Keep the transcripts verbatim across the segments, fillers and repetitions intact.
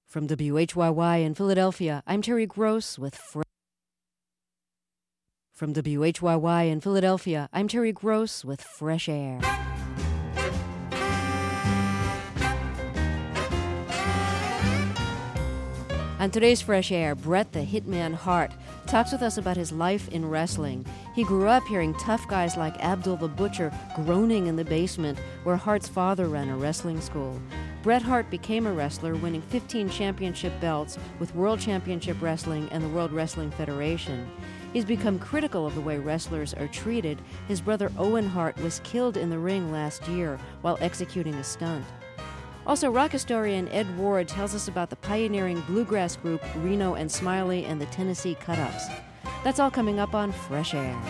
From W H Y Y in Philadelphia, I'm Terry Gross with Fresh. From W H Y Y in Philadelphia, I'm Terry Gross with Fresh Air. On today's Fresh Air, Bret the Hitman Hart talks with us about his life in wrestling. He grew up hearing tough guys like Abdul the Butcher groaning in the basement where Hart's father ran a wrestling school. Bret Hart became a wrestler, winning fifteen championship belts with World Championship Wrestling and the World Wrestling Federation. He's become critical of the way wrestlers are treated. His brother Owen Hart was killed in the ring last year while executing a stunt. Also, rock historian Ed Ward tells us about the pioneering bluegrass group Reno and Smiley and the Tennessee Cut-Ups. That's all coming up on Fresh Air.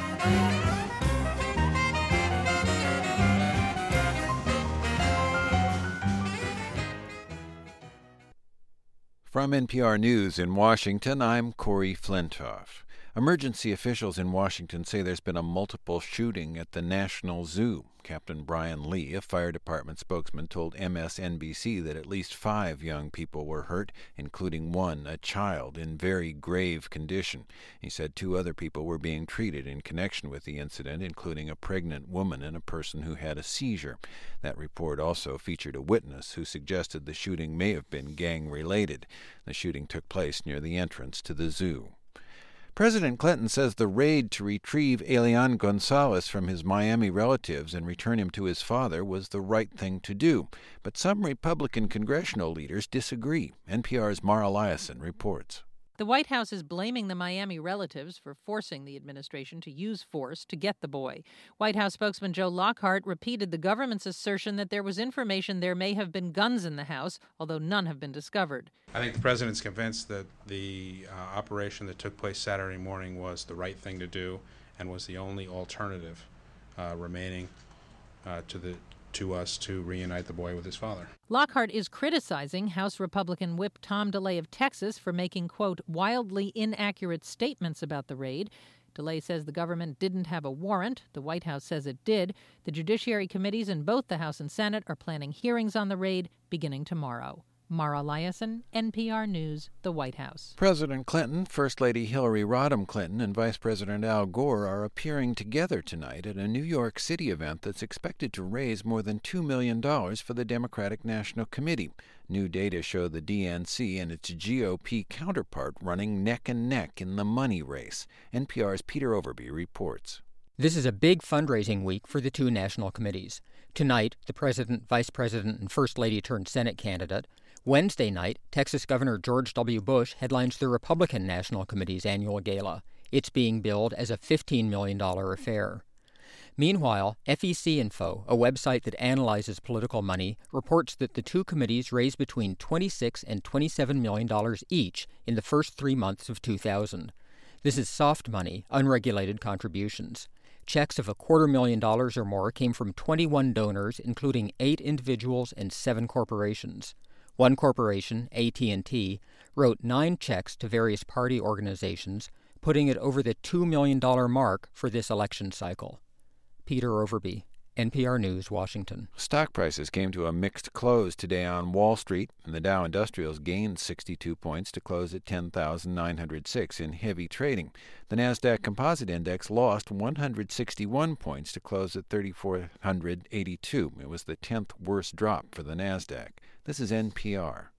From N P R News in Washington, I'm Corey Flintoff. Emergency officials in Washington say there's been a multiple shooting at the National Zoo. Captain Brian Lee, a fire department spokesman, told M S N B C that at least five young people were hurt, including one, a child, in very grave condition. He said two other people were being treated in connection with the incident, including a pregnant woman and a person who had a seizure. That report also featured a witness who suggested the shooting may have been gang-related. The shooting took place near the entrance to the zoo. President Clinton says the raid to retrieve Elian Gonzalez from his Miami relatives and return him to his father was the right thing to do. But some Republican congressional leaders disagree. N P R's Mara Liasson reports. The White House is blaming the Miami relatives for forcing the administration to use force to get the boy. White House spokesman Joe Lockhart repeated the government's assertion that there was information there may have been guns in the house, although none have been discovered. I think the president's convinced that the uh, operation that took place Saturday morning was the right thing to do and was the only alternative uh, remaining uh, to the to us to reunite the boy with his father. Lockhart is criticizing House Republican Whip Tom DeLay of Texas for making, quote, wildly inaccurate statements about the raid. DeLay says the government didn't have a warrant. The White House says it did. The Judiciary Committees in both the House and Senate are planning hearings on the raid beginning tomorrow. Mara Liasson, N P R News, the White House. President Clinton, First Lady Hillary Rodham Clinton, and Vice President Al Gore are appearing together tonight at a New York City event that's expected to raise more than two million dollars for the Democratic National Committee. New data show the D N C and its G O P counterpart running neck and neck in the money race. N P R's Peter Overby reports. This is a big fundraising week for the two national committees. Tonight, the President, Vice President, and First Lady turned Senate candidate. Wednesday night, Texas Governor George W. Bush headlines the Republican National Committee's annual gala. It's being billed as a fifteen million dollars affair. Meanwhile, F E C Info, a website that analyzes political money, reports that the two committees raised between twenty-six and twenty-seven million dollars each in the first three months of two thousand. This is soft money, unregulated contributions. Checks of a quarter million dollars or more came from twenty-one donors, including eight individuals and seven corporations. One corporation, A T and T, wrote nine checks to various party organizations, putting it over the two million dollars mark for this election cycle. Peter Overby, N P R News, Washington. Stock prices came to a mixed close today on Wall Street, and the Dow Industrials gained sixty-two points to close at ten thousand nine hundred six in heavy trading. The Nasdaq Composite Index lost one hundred sixty-one points to close at three thousand four hundred eighty-two. It was the tenth worst drop for the Nasdaq. This is N P R.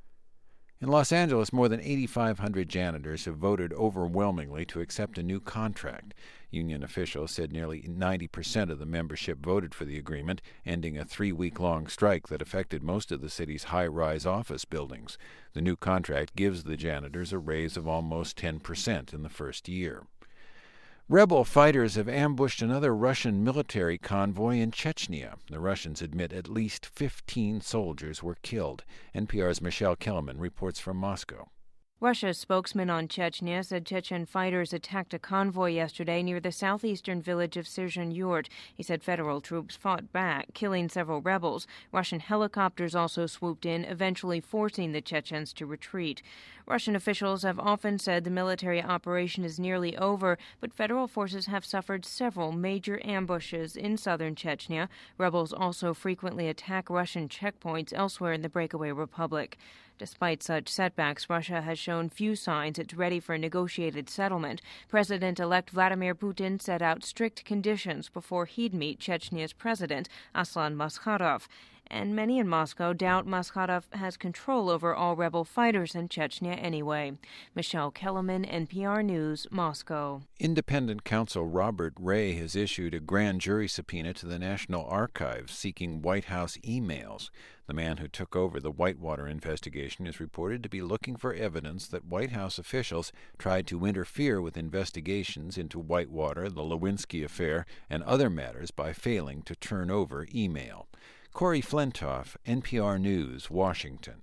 In Los Angeles, more than eight thousand five hundred janitors have voted overwhelmingly to accept a new contract. Union officials said nearly ninety percent of the membership voted for the agreement, ending a three-week-long strike that affected most of the city's high-rise office buildings. The new contract gives the janitors a raise of almost ten percent in the first year. Rebel fighters have ambushed another Russian military convoy in Chechnya. The Russians admit at least fifteen soldiers were killed. N P R's Michelle Kellerman reports from Moscow. Russia's spokesman on Chechnya said Chechen fighters attacked a convoy yesterday near the southeastern village of Serzhen-Yurt. He said federal troops fought back, killing several rebels. Russian helicopters also swooped in, eventually forcing the Chechens to retreat. Russian officials have often said the military operation is nearly over, but federal forces have suffered several major ambushes in southern Chechnya. Rebels also frequently attack Russian checkpoints elsewhere in the breakaway republic. Despite such setbacks, Russia has shown few signs it's ready for a negotiated settlement. President-elect Vladimir Putin set out strict conditions before he'd meet Chechnya's president, Aslan Maskadov. And many in Moscow doubt Maskadov has control over all rebel fighters in Chechnya anyway. Michelle Kellerman, N P R News, Moscow. Independent counsel Robert Ray has issued a grand jury subpoena to the National Archives seeking White House emails. The man who took over the Whitewater investigation is reported to be looking for evidence that White House officials tried to interfere with investigations into Whitewater, the Lewinsky affair, and other matters by failing to turn over email. Corey Flintoff, N P R News, Washington.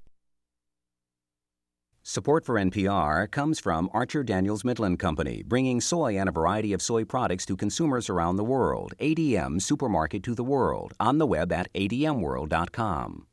Support for N P R comes from Archer Daniels Midland Company, bringing soy and a variety of soy products to consumers around the world. A D M Supermarket to the world, on the web at A D M world dot com.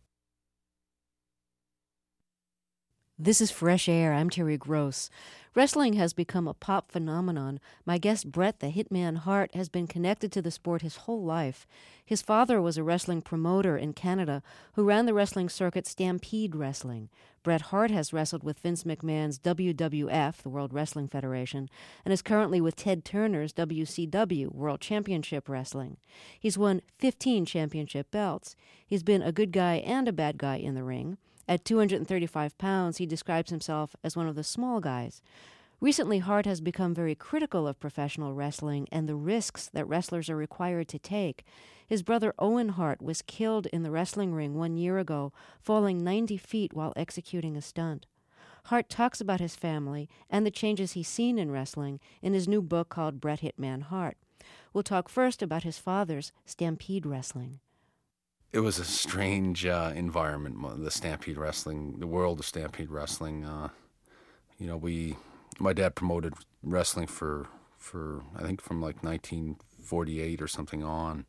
This is Fresh Air. I'm Terry Gross. Wrestling has become a pop phenomenon. My guest, Bret the Hitman Hart, has been connected to the sport his whole life. His father was a wrestling promoter in Canada who ran the wrestling circuit Stampede Wrestling. Bret Hart has wrestled with Vince McMahon's W W F, the World Wrestling Federation, and is currently with Ted Turner's W C W, World Championship Wrestling. He's won fifteen championship belts. He's been a good guy and a bad guy in the ring. At two hundred thirty-five pounds, he describes himself as one of the small guys. Recently, Hart has become very critical of professional wrestling and the risks that wrestlers are required to take. His brother Owen Hart was killed in the wrestling ring one year ago, falling ninety feet while executing a stunt. Hart talks about his family and the changes he's seen in wrestling in his new book called Bret Hitman Hart. We'll talk first about his father's Stampede Wrestling. It was a strange uh, environment, the Stampede Wrestling, the world of Stampede Wrestling. Uh, you know, we, my dad promoted wrestling for, for I think from like nineteen forty-eight or something on.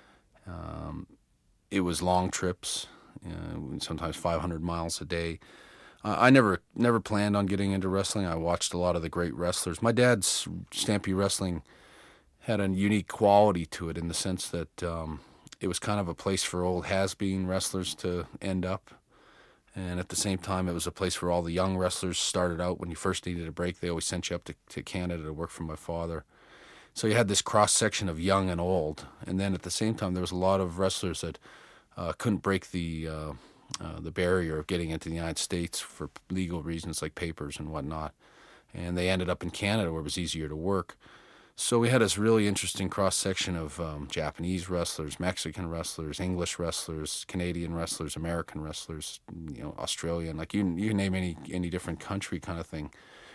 Um, it was long trips, uh, sometimes five hundred miles a day. Uh, I never never planned on getting into wrestling. I watched a lot of the great wrestlers. My dad's Stampede Wrestling had a unique quality to it in the sense that um, it was kind of a place for old has-been wrestlers to end up. And at the same time, it was a place where all the young wrestlers started out. When you first needed a break, they always sent you up to, to Canada to work for my father. So you had this cross-section of young and old. And then at the same time, there was a lot of wrestlers that uh, couldn't break the uh, uh, the barrier of getting into the United States for legal reasons like papers and whatnot. And they ended up in Canada where it was easier to work. So we had this really interesting cross-section of um, Japanese wrestlers, Mexican wrestlers, English wrestlers, Canadian wrestlers, American wrestlers, you know, Australian, like you you name any any different country kind of thing.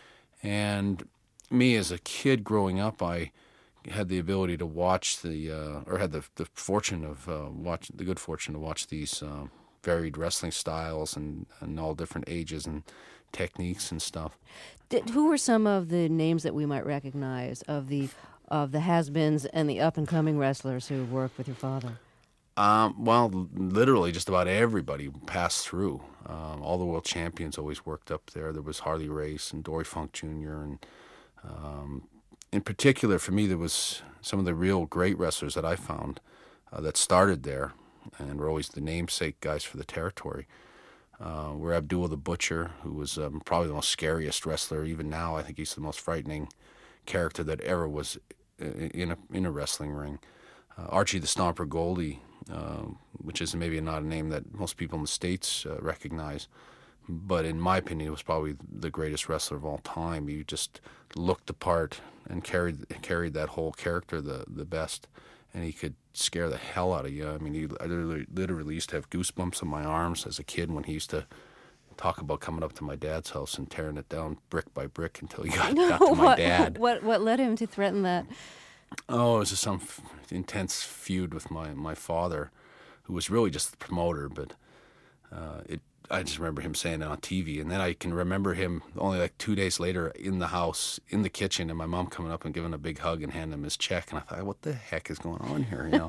And me as a kid growing up, I had the ability to watch the, uh, or had the the fortune of uh, watch the good fortune to watch these uh, varied wrestling styles and, and all different ages and techniques and stuff. Did, who were some of the names that we might recognize of the of the has-beens and the up-and-coming wrestlers who worked with your father? Um, well, literally just about everybody passed through. Um, all the world champions always worked up there. There was Harley Race and Dory Funk Junior And um, in particular, for me, there was some of the real great wrestlers that I found uh, that started there and were always the namesake guys for the territory. Uh, we're Abdul the Butcher, who was um, probably the most scariest wrestler. Even now, I think he's the most frightening character that ever was in a in a wrestling ring. Uh, Archie the Stomper Goldie, uh, which is maybe not a name that most people in the States uh, recognize, but in my opinion, he was probably the greatest wrestler of all time. He just looked the part and carried carried that whole character the the best. And he could scare the hell out of you. I mean, he, I literally, literally used to have goosebumps on my arms as a kid when he used to talk about coming up to my dad's house and tearing it down brick by brick until he got, no, got to my what, dad. What what led him to threaten that? Oh, it was just some f- intense feud with my, my father, who was really just the promoter, but uh, it. I just remember him saying it on T V, and then I can remember him only like two days later in the house, in the kitchen, and my mom coming up and giving a big hug and handing him his check, and I thought, what the heck is going on here, you know?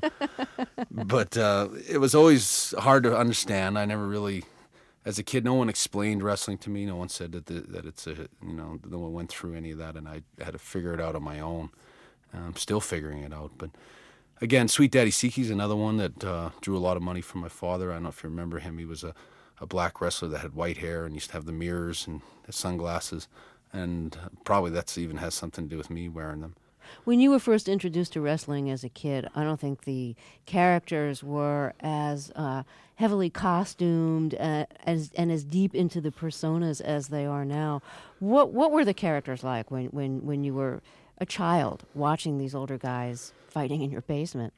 But uh, it was always hard to understand. I never really, as a kid, no one explained wrestling to me. No one said that the, that it's a, you know, no one went through any of that, and I had to figure it out on my own. And I'm still figuring it out, but again, Sweet Daddy Seki's another one that uh, drew a lot of money from my father. I don't know if you remember him. He was a a black wrestler that had white hair and used to have the mirrors and the sunglasses, and probably that's even has something to do with me wearing them. When you were first introduced to wrestling as a kid, I don't think the characters were as uh, heavily costumed uh, as and as deep into the personas as they are now. What what were the characters like when, when, when you were a child watching these older guys fighting in your basement?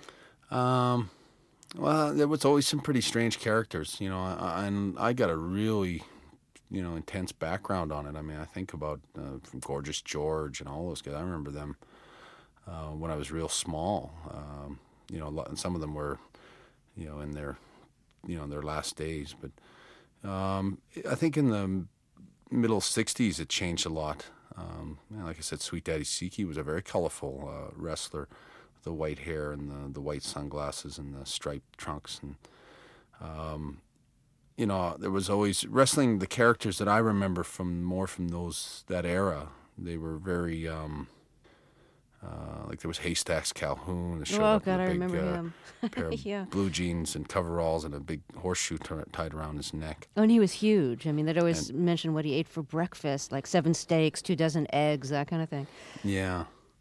Um, well, there was always some pretty strange characters, you know, I, and I got a really, you know, intense background on it. I mean, I think about uh, from Gorgeous George and all those guys. I remember them uh, when I was real small. Um, you know, a lot, and some of them were, you know, in their, you know, in their last days. But um, I think in the middle sixties, it changed a lot. Um, you know, like I said, Sweet Daddy Siki was a very colorful uh, wrestler. The white hair and the, the white sunglasses and the striped trunks. And, um, you know, there was always wrestling, the characters that I remember from more from those, that era, they were very, um, uh, like there was Haystacks Calhoun. That showed oh, up God, with a I big, remember uh, him. pair of yeah. blue jeans and coveralls and a big horseshoe t- tied around his neck. Oh, and he was huge. I mean, they'd always And- mention what he ate for breakfast, like seven steaks, two dozen eggs, that kind of thing. Yeah.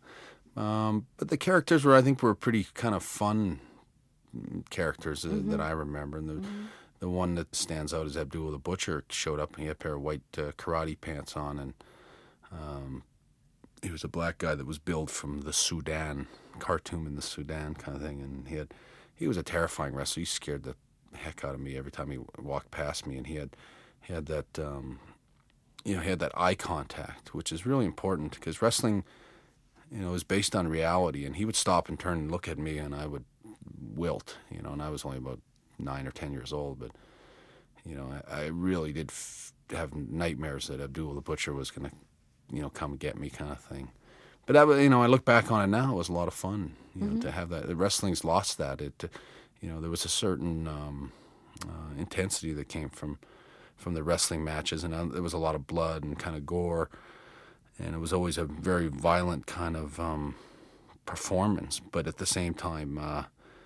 Um, but the characters were, I think, were pretty kind of fun characters uh, Mm-hmm. that I remember. And the mm-hmm. the one that stands out is Abdul the Butcher. Showed up and he had a pair of white uh, karate pants on, and um, he was a black guy that was billed from the Sudan, Khartoum in the Sudan kind of thing. And he had he was a terrifying wrestler. He scared the heck out of me every time he walked past me. And he had he had that um, you know he had that eye contact, which is really important because wrestling, you know, is based on reality. And he would stop and turn and look at me, and I would wilt, you know, and I was only about nine or ten years old. But, you know, I, I really did f- have nightmares that Abdul the Butcher was going to, you know, come get me kind of thing. But, that was, you know, I look back on it now, it was a lot of fun, you know, mm-hmm. to have that. The wrestling's lost that. It, you know, there was a certain um, uh, intensity that came from, from the wrestling matches, and uh, there was a lot of blood and kind of gore. And it was always a very violent kind of um, performance. But at the same time, uh,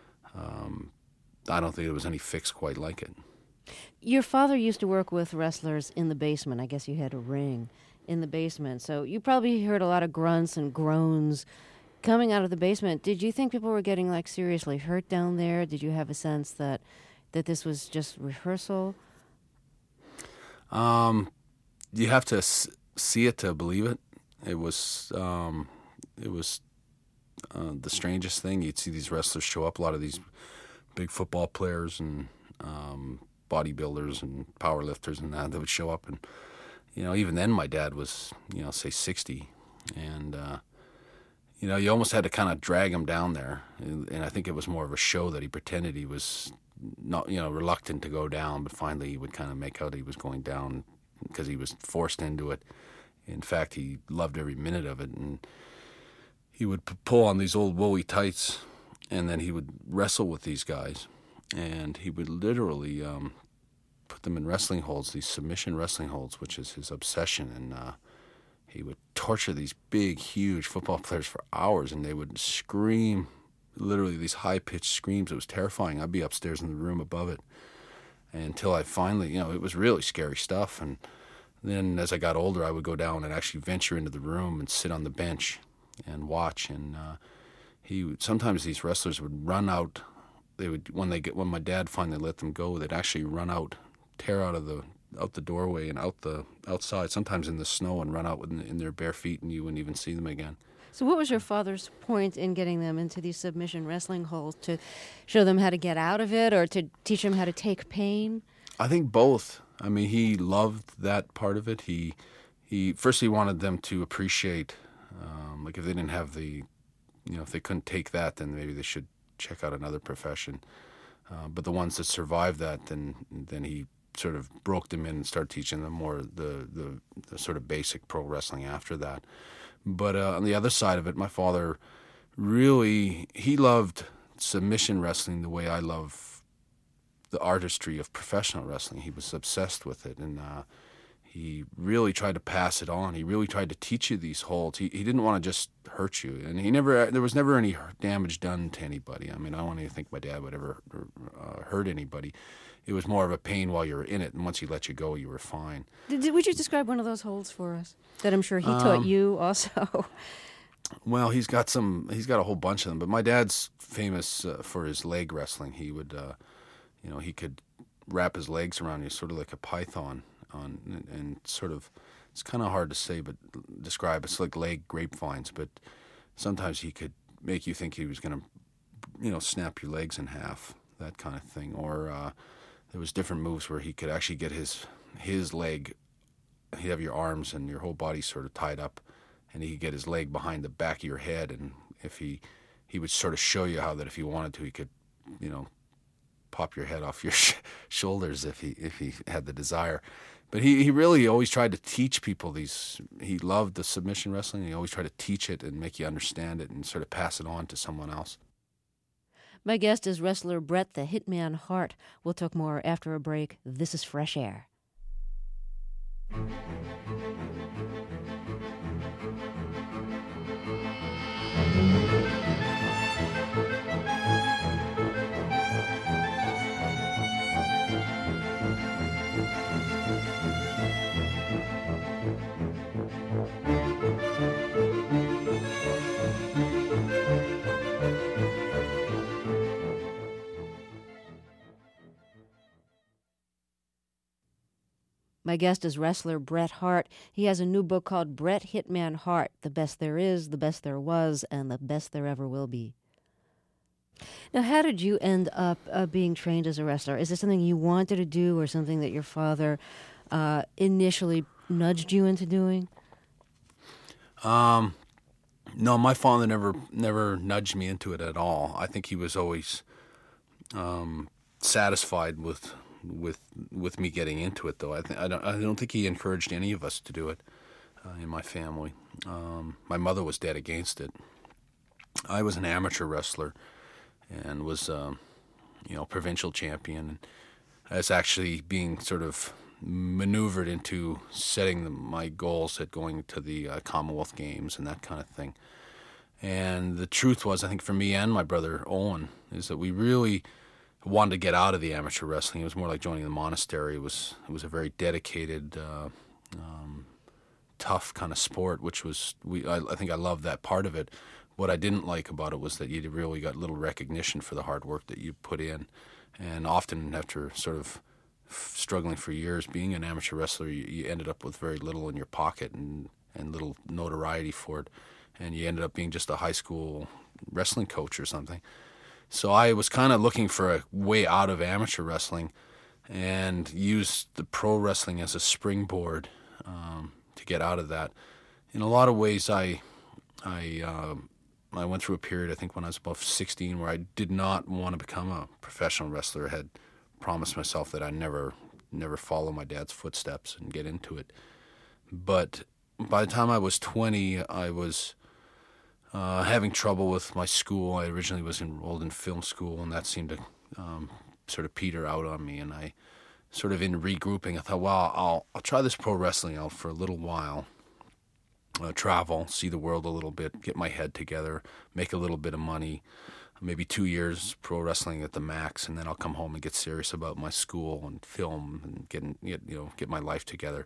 um, I don't think there was any fix quite like it. Your father used to work with wrestlers in the basement. I guess you had a ring in the basement. So you probably heard a lot of grunts and groans coming out of the basement. Did you think people were getting, like, seriously hurt down there? Did you have a sense that, that this was just rehearsal? Um, you have to... S- see it to believe it. It was um, it was uh, the strangest thing. You'd see these wrestlers show up, a lot of these big football players and um, bodybuilders and powerlifters and that, that would show up. And, you know, even then my dad was, you know, say sixty. And, uh, you know, you almost had to kind of drag him down there. And, and I think it was more of a show that he pretended he was not, you know, reluctant to go down, but finally he would kind of make out he was going down because he was forced into it. In fact, he loved every minute of it, and he would p- pull on these old woolly tights, and then he would wrestle with these guys, and he would literally um, put them in wrestling holds, these submission wrestling holds, which is his obsession, and uh, he would torture these big, huge football players for hours, and they would scream, literally these high-pitched screams. It was terrifying. I'd be upstairs in the room above it, and until I finally, you know, it was really scary stuff, and then as I got older, I would go down and actually venture into the room and sit on the bench and watch. And uh, he would, sometimes these wrestlers would run out. They would when they get when my dad finally let them go, they'd actually run out, tear out of the out the doorway and out the outside. Sometimes in the snow and run out in, in their bare feet, and you wouldn't even see them again. So, what was your father's point in getting them into these submission wrestling holds? To show them how to get out of it, or to teach them how to take pain? I think both. I mean, he loved that part of it. He, he first he wanted them to appreciate, um, like if they didn't have the, you know, if they couldn't take that, then maybe they should check out another profession. Uh, but the ones that survived that, then then he sort of broke them in and started teaching them more the the, the sort of basic pro wrestling after that. But uh, on the other side of it, my father really he loved submission wrestling the way I love the artistry of professional wrestling. He was obsessed with it, and uh, he really tried to pass it on. He really tried to teach you these holds. He he didn't want to just hurt you, and he never. There was never any damage done to anybody. I mean, I don't even think my dad would ever uh, hurt anybody. it was more of a pain while you were in it, and once he let you go, you were fine. Did, did, would you describe one of those holds for us that I'm sure he Um, taught you also? Well, he's got some. He's got a whole bunch of them. But my dad's famous uh, for his leg wrestling. He would, uh, you know, he could wrap his legs around you, sort of like a python, on and, and sort of. It's kind of hard to say, but describe. It's like leg grapevines. But sometimes he could make you think he was going to, you know, snap your legs in half, that kind of thing. Or uh, there was different moves where he could actually get his his leg. He'd have your arms and your whole body sort of tied up. And he could get his leg behind the back of your head, and if he, he would sort of show you how that if he wanted to, he could, you know, pop your head off your sh- shoulders if he if he had the desire. But he, he really always tried to teach people these. He loved the submission wrestling. He always tried to teach it and make you understand it and sort of pass it on to someone else. My guest is wrestler Bret the Hitman Hart. We'll talk more after a break. This is Fresh Air. My guest is wrestler Bret Hart. He has a new book called Bret Hitman Hart, The Best There Is, The Best There Was, and The Best There Ever Will Be. Now, how did you end up uh, being trained as a wrestler? Is this something you wanted to do or something that your father uh, initially nudged you into doing? Um, no, my father never never nudged me into it at all. I think he was always um, satisfied with with with me getting into it, though. I think I don't I don't think he encouraged any of us to do it uh, in my family. Um, my mother was dead against it. I was an amateur wrestler and was, um, you know, provincial champion. And I was actually being sort of maneuvered into setting the, my goals at going to the uh, Commonwealth Games and that kind of thing. And the truth was, I think for me and my brother Owen, is that we really wanted to get out of the amateur wrestling. It was more like joining the monastery. It was it was a very dedicated, uh, um, tough kind of sport, which was we. I, I think I loved that part of it. What I didn't like about it was that you really got little recognition for the hard work that you put in, and often after sort of struggling for years being an amateur wrestler, you, you ended up with very little in your pocket and and little notoriety for it, and you ended up being just a high school wrestling coach or something. So I was kind of looking for a way out of amateur wrestling and used the pro wrestling as a springboard um, to get out of that. In a lot of ways, I I uh, I went through a period, I think when I was about sixteen, where I did not want to become a professional wrestler. I had promised myself that I'd never, never follow my dad's footsteps and get into it. But by the time I was twenty, I was uh, having trouble with my school. I originally was enrolled in film school, and that seemed to um, sort of peter out on me. And I sort of in regrouping, I thought, well, I'll I'll try this pro wrestling out for a little while. Uh, travel, see the world a little bit, get my head together, make a little bit of money, maybe two years pro wrestling at the max, and then I'll come home and get serious about my school and film and get, get you know get my life together.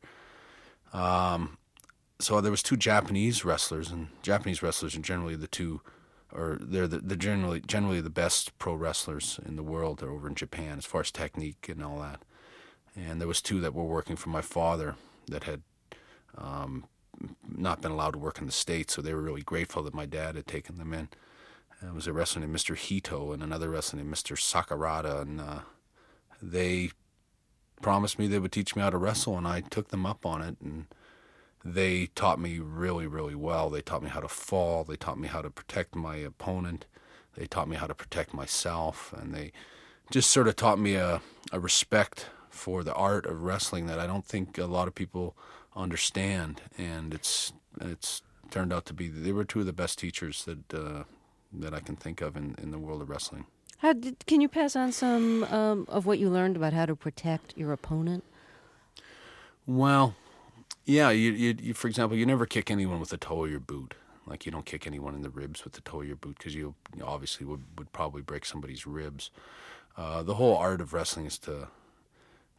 Um, so there was two Japanese wrestlers, and Japanese wrestlers are generally the two, or they're the, they're generally generally the best pro wrestlers in the world. They're over in Japan as far as technique and all that. And there was two that were working for my father that had. Um, not been allowed to work in the States, so they were really grateful that my dad had taken them in. There was a wrestler named Mister Hito and another wrestler named Mister Sakurada, and uh, they promised me they would teach me how to wrestle, and I took them up on it, and they taught me really, really well. They taught me how to fall. They taught me how to protect my opponent. They taught me how to protect myself, and they just sort of taught me a, a respect for the art of wrestling that I don't think a lot of people understand, and it's it's turned out to be they were two of the best teachers that uh, that I can think of in, in the world of wrestling. How did, can you pass on some um, of what you learned about how to protect your opponent? Well, yeah, you, you, you for example, you never kick anyone with the toe of your boot. Like you don't kick anyone in the ribs with the toe of your boot because you, you obviously would, would probably break somebody's ribs. Uh, the whole art of wrestling is to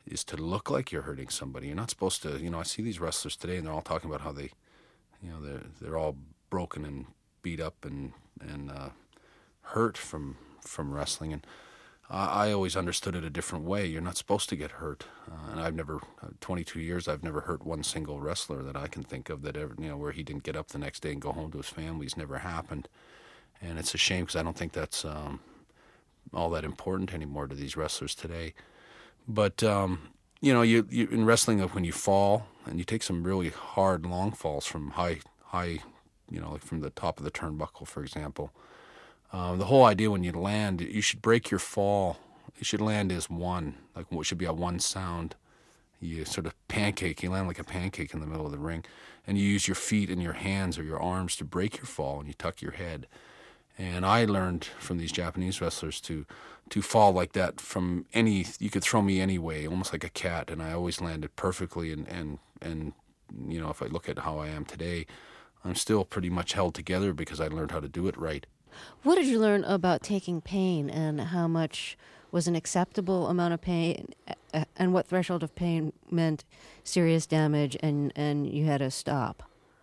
is to look like you're hurting somebody. You're not supposed to, you know, I see these wrestlers today and they're all talking about how they, you know, they're, they're all broken and beat up and, and uh, hurt from, from wrestling. And I, I always understood it a different way. You're not supposed to get hurt. Uh, and I've never, uh, twenty-two years, I've never hurt one single wrestler that I can think of that ever, you know, where he didn't get up the next day and go home to his family. It's never happened. And it's a shame because I don't think that's um, all that important anymore to these wrestlers today. But, um, you know, you, you in wrestling, when you fall, and you take some really hard, long falls from high, high, you know, like from the top of the turnbuckle, for example. Um, the whole idea when you land, you should break your fall. You should land as one, like what should be a one sound. You sort of pancake, you land like a pancake in the middle of the ring. And you use your feet and your hands or your arms to break your fall, and you tuck your head. And I learned from these Japanese wrestlers to to fall like that from any, you could throw me any way, almost like a cat, and I always landed perfectly. And, and, and you know, if I look at how I am today, I'm still pretty much held together because I learned how to do it right. What did you learn about taking pain, and how much was an acceptable amount of pain, and what threshold of pain meant serious damage and, and you had to stop?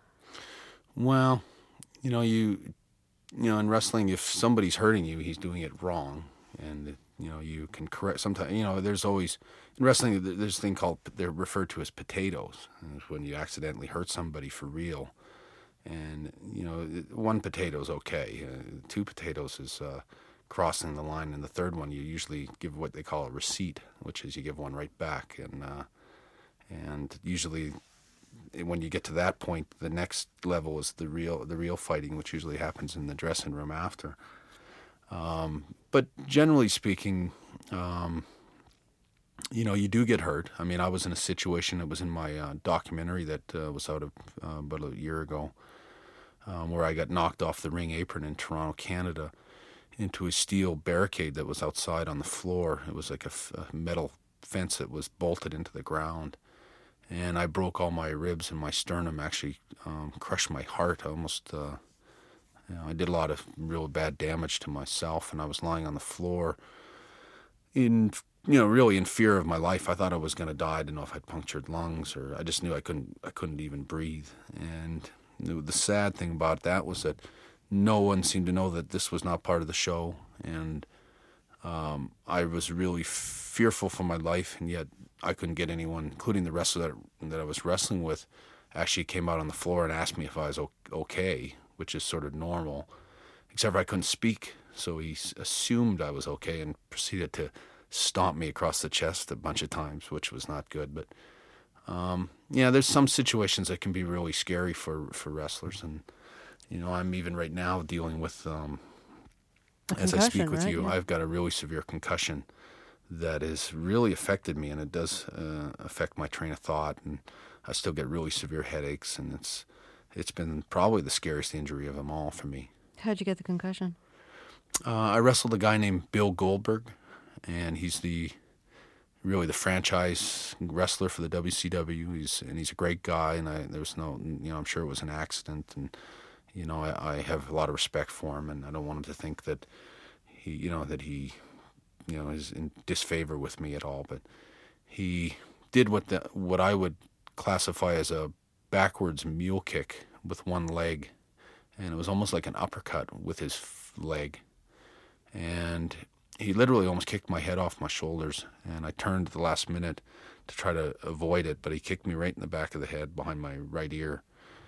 Well, you know, you... You know, in wrestling, if somebody's hurting you, he's doing it wrong, and you know you can correct. Sometimes, you know, there's always in wrestling there's a thing called, they're referred to as potatoes, and it's when you accidentally hurt somebody for real. And you know, one potato's okay, uh, two potatoes is uh, crossing the line, and the third one you usually give what they call a receipt, which is you give one right back, and uh, and usually. When you get to that point, the next level is the real the real fighting, which usually happens in the dressing room after. Um, but generally speaking, um, you know, you do get hurt. I mean, I was in a situation, it was in my uh, documentary that uh, was out of, uh, about a year ago, um, where I got knocked off the ring apron in Toronto, Canada, into a steel barricade that was outside on the floor. It was like a, f- a metal fence that was bolted into the ground. And I broke all my ribs, and my sternum actually um, crushed my heart. I almost, uh, you know, I did a lot of real bad damage to myself, and I was lying on the floor in, you know, really in fear of my life. I thought I was going to die. I didn't know if I had punctured lungs, or I just knew I couldn't, I couldn't even breathe. And the sad thing about that was that no one seemed to know that this was not part of the show, and um, I was really fearful for my life, and yet I couldn't get anyone, including the wrestler that, that I was wrestling with, actually came out on the floor and asked me if I was okay, which is sort of normal, except for I couldn't speak, so he assumed I was okay and proceeded to stomp me across the chest a bunch of times, which was not good. But um, yeah, there's some situations that can be really scary for, for wrestlers, and you know, I'm even right now dealing with, um, as I speak with right? you, yeah. I've got a really severe concussion that has really affected me, and it does uh, affect my train of thought, and I still get really severe headaches, and it's it's been probably the scariest injury of them all for me. How'd you get the concussion? Uh, I wrestled a guy named Bill Goldberg, and he's the really the franchise wrestler for the W C W. He's and he's a great guy, and I there's no, you know, I'm sure it was an accident, and you know, I, I have a lot of respect for him, and I don't want him to think that he, you know, that he. you know, is in disfavor with me at all, but he did what the what I would classify as a backwards mule kick with one leg, and it was almost like an uppercut with his f- leg, and he literally almost kicked my head off my shoulders, and I turned at the last minute to try to avoid it, but he kicked me right in the back of the head behind my right ear,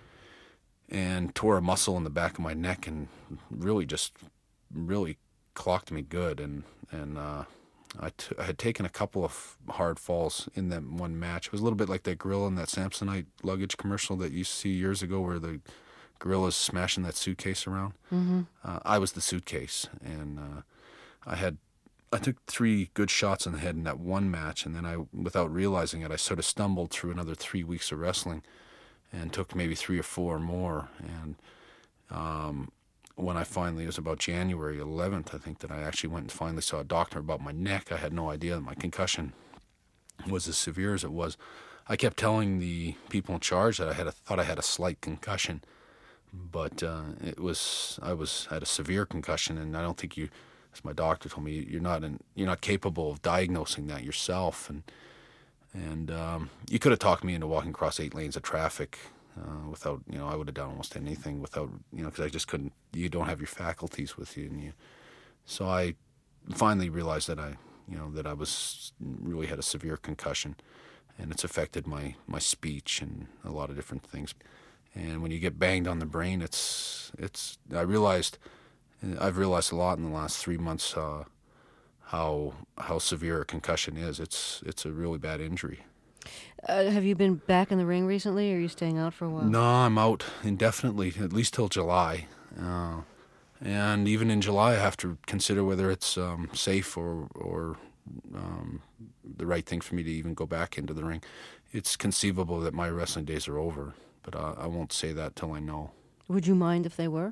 and tore a muscle in the back of my neck, and really just really clocked me good, and and uh, I, t- I had taken a couple of hard falls in that one match. It was a little bit like that gorilla in that Samsonite luggage commercial that you see years ago, where the gorilla's smashing that suitcase around. Mm-hmm. Uh, I was the suitcase, and uh, I had I took three good shots in the head in that one match, and then I, without realizing it, I sort of stumbled through another three weeks of wrestling, and took maybe three or four more, and. Um, When I finally, it was about January eleventh, I think, that I actually went and finally saw a doctor about my neck. I had no idea that my concussion was as severe as it was. I kept telling the people in charge that I had a, thought I had a slight concussion, but uh, it was I was had a severe concussion, and I don't think you, as my doctor told me, you're not in, you're not capable of diagnosing that yourself. And And um, you could have talked me into walking across eight lanes of traffic uh, without, you know, I would have done almost anything without, you know, because I just couldn't, you don't have your faculties with you. And you, so I finally realized that I, you know, that I was, really had a severe concussion, and it's affected my, my speech and a lot of different things. And when you get banged on the brain, it's, it's, I realized, I've realized a lot in the last three months uh, how how severe a concussion is. It's it's a really bad injury. Uh, have you been back in the ring recently, or are you staying out for a while? No, I'm out indefinitely, at least till July. Uh, and even in July, I have to consider whether it's um, safe or or um, the right thing for me to even go back into the ring. It's conceivable that my wrestling days are over, but uh, I won't say that till I know. Would you mind if they were?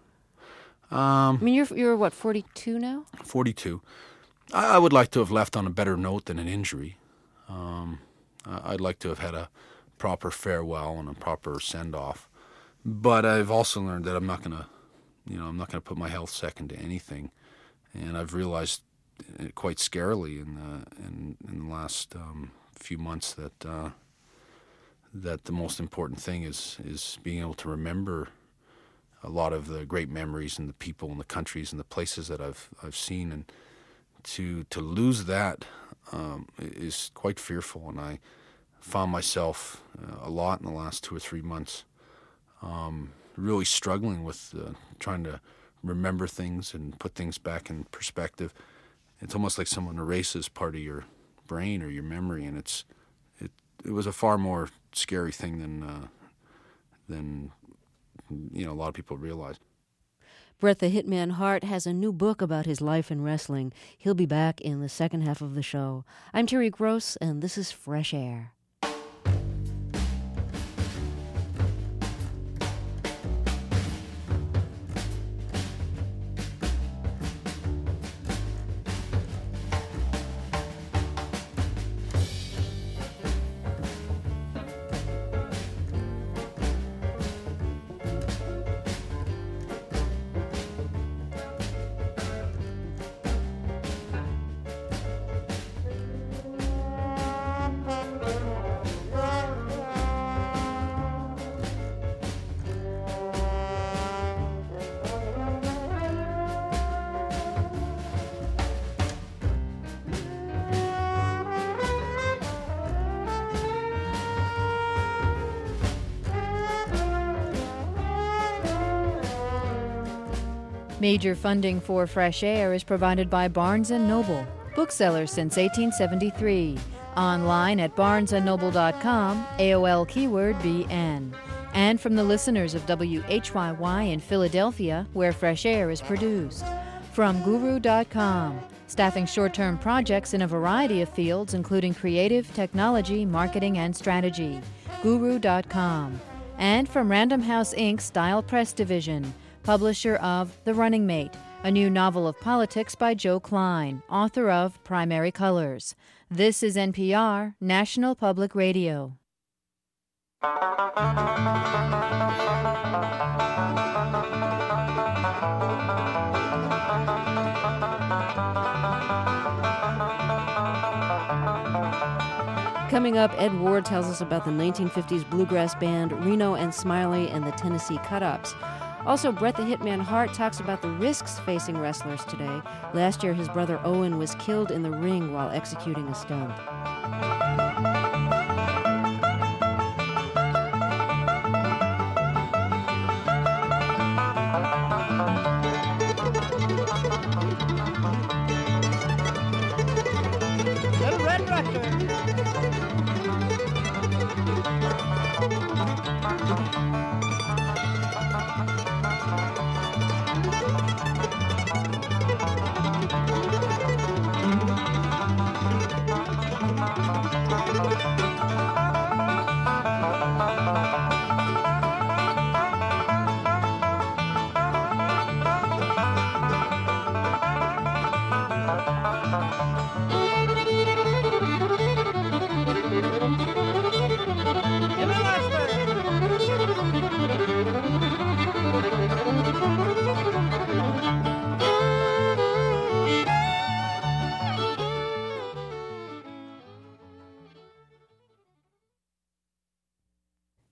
Um, I mean, you're you're what, forty-two now? forty-two. I, I would like to have left on a better note than an injury. Um, I, I'd like to have had a proper farewell and a proper send-off. But I've also learned that I'm not going to, you know, I'm not going to put my health second to anything. And I've realized quite scarily in the in, in the last um, few months that uh, that the most important thing is is being able to remember a lot of the great memories and the people and the countries and the places that I've I've seen, and to to lose that um, is quite fearful. And I found myself uh, a lot in the last two or three months, um, really struggling with uh, trying to remember things and put things back in perspective. It's almost like someone erases part of your brain or your memory, and it's it it was a far more scary thing than uh, than. you know, a lot of people realize. Bret the Hitman Hart has a new book about his life in wrestling. He'll be back in the second half of the show. I'm Terry Gross, and this is Fresh Air. Major funding for Fresh Air is provided by Barnes and Noble, bookseller since eighteen seventy-three. Online at barnes and noble dot com, A O L keyword B N. And from the listeners of W H Y Y in Philadelphia, where Fresh Air is produced. From guru dot com, staffing short-term projects in a variety of fields, including creative, technology, marketing, and strategy. guru dot com. And from Random House Incorporated's Style Press Division, publisher of The Running Mate, a new novel of politics by Joe Klein, author of Primary Colors. This is N P R, National Public Radio. Coming up, Ed Ward tells us about the nineteen fifties bluegrass band Reno and Smiley and the Tennessee Cut-Ups. Also, Bret the Hitman Hart talks about the risks facing wrestlers today. Last year, his brother Owen was killed in the ring while executing a stunt. Little Red Rocker.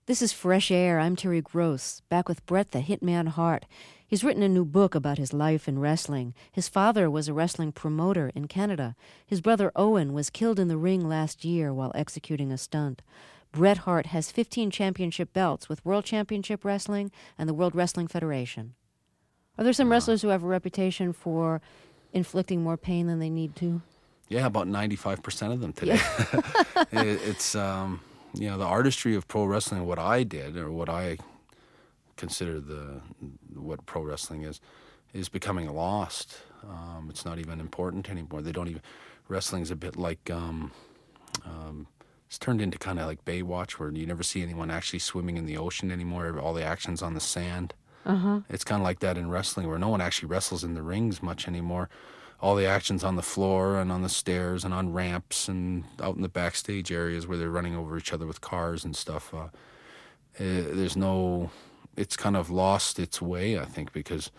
This is Fresh Air. I'm Terry Gross, back with Bret the Hitman Hart. He's written a new book about his life in wrestling. His father was a wrestling promoter in Canada. His brother Owen was killed in the ring last year while executing a stunt. Bret Hart has fifteen championship belts with World Championship Wrestling and the World Wrestling Federation. Are there some wrestlers who have a reputation for inflicting more pain than they need to? Yeah, about ninety-five percent of them today. Yeah. it, it's, um, you know, the artistry of pro wrestling, what I did, or what I consider the what pro wrestling is, is becoming lost. Um, it's not even important anymore. They don't even, wrestling's a bit like, um, um, it's turned into kind of like Baywatch, where you never see anyone actually swimming in the ocean anymore. All the action's on the sand. Uh-huh. It's kind of like that in wrestling, where no one actually wrestles in the rings much anymore. All the action's on the floor and on the stairs and on ramps and out in the backstage areas where they're running over each other with cars and stuff. Uh, it, there's no, it's kind of lost its way, I think, because,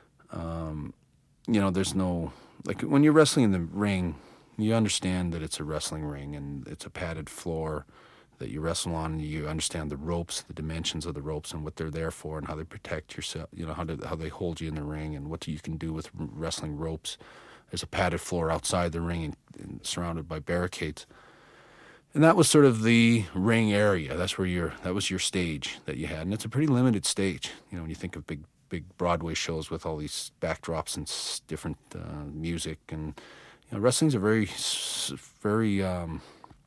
um, you know, there's no, like when you're wrestling in the ring, you understand that it's a wrestling ring and it's a padded floor that you wrestle on, and you understand the ropes, the dimensions of the ropes, and what they're there for, and how they protect yourself. You know, how to, how they hold you in the ring, and what you can do with wrestling ropes. There's a padded floor outside the ring, and, and surrounded by barricades, and that was sort of the ring area. That's where your that was your stage that you had, and it's a pretty limited stage. You know, when you think of big big Broadway shows with all these backdrops and s- different uh, music, and you know, wrestling's a very very um,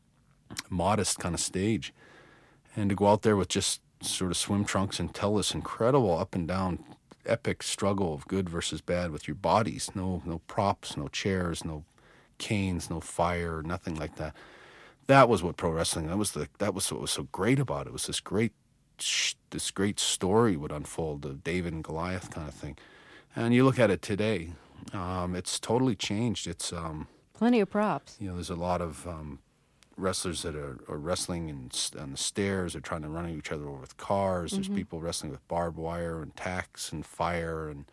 modest kind of stage, and to go out there with just sort of swim trunks and tell this incredible up and down epic struggle of good versus bad with your bodies, no no props, no chairs, no canes, no fire, nothing like that. That was what pro wrestling, that was the that was what was so great about it. It was this great this great story would unfold, the David and Goliath kind of thing. And you look at it today, um, it's totally changed. It's um, plenty of props. You know, there's a lot of um, wrestlers that are, are wrestling in, on the stairs. They're trying to run each other over with cars. Mm-hmm. There's people wrestling with barbed wire and tacks and fire, and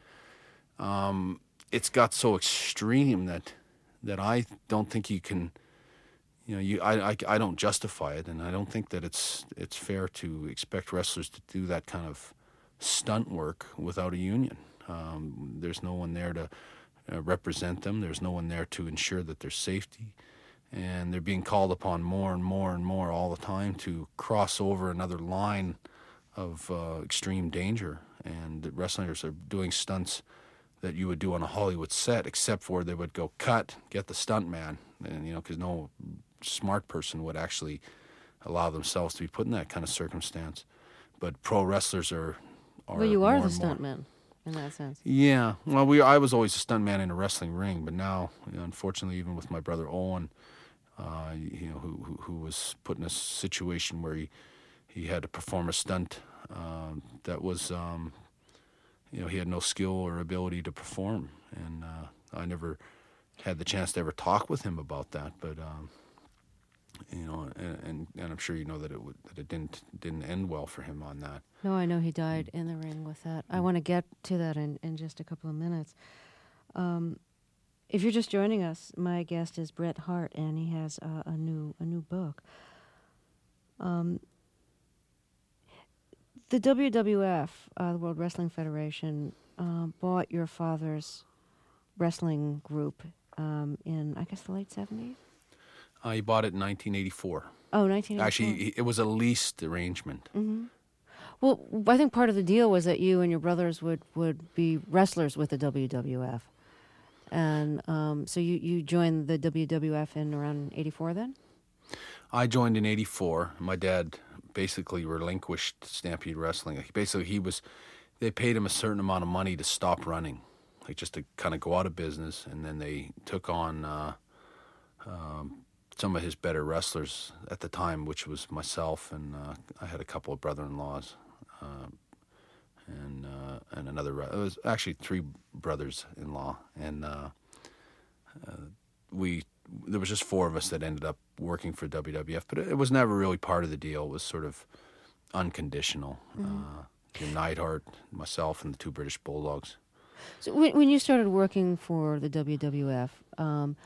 um, it's got so extreme that that I don't think you can. You know, you I, I, I don't justify it, and I don't think that it's it's fair to expect wrestlers to do that kind of stunt work without a union. Um, there's no one there to uh, represent them. There's no one there to ensure that there's safety. And they're being called upon more and more and more all the time to cross over another line of uh, extreme danger. And the wrestlers are doing stunts that you would do on a Hollywood set, except for they would go, cut, get the stunt man. And, you know, because no smart person would actually allow themselves to be put in that kind of circumstance. But pro wrestlers are, are well, you are the stunt man in that sense. Yeah. Well, we I was always a stunt man in a wrestling ring, but now, you know, unfortunately, even with my brother Owen, Uh, you know, who, who who was put in a situation where he, he had to perform a stunt uh, that was, um, you know, he had no skill or ability to perform, and uh, I never had the chance to ever talk with him about that. But um, you know, and, and and I'm sure you know that it would, that it didn't didn't end well for him on that. No, I know he died in the ring with that. I want to get to that in, in just a couple of minutes. Um, If you're just joining us, my guest is Bret Hart, and he has uh, a new a new book. Um, the W W F, uh, the World Wrestling Federation, uh, bought your father's wrestling group um, in, I guess, the late seventies? Uh, he bought it in nineteen eighty-four. Oh, nineteen eighty-four. Actually, it was a leased arrangement. Mm-hmm. Well, I think part of the deal was that you and your brothers would, would be wrestlers with the W W F. And um, so you, you joined the W W F in around eighty-four then? I joined in eighty-four. My dad basically relinquished Stampede Wrestling. Like basically, he was, they paid him a certain amount of money to stop running, like just to kind of go out of business. And then they took on uh, um, some of his better wrestlers at the time, which was myself, and uh, I had a couple of brother-in-laws. Uh, and uh, and another, it was actually three brothers-in-law, and uh, uh, we, there was just four of us that ended up working for W W F, but it, it was never really part of the deal. It was sort of unconditional. Mm-hmm. Uh, Neidhart, myself, and the two British Bulldogs. So when, when you started working for the W W F, um,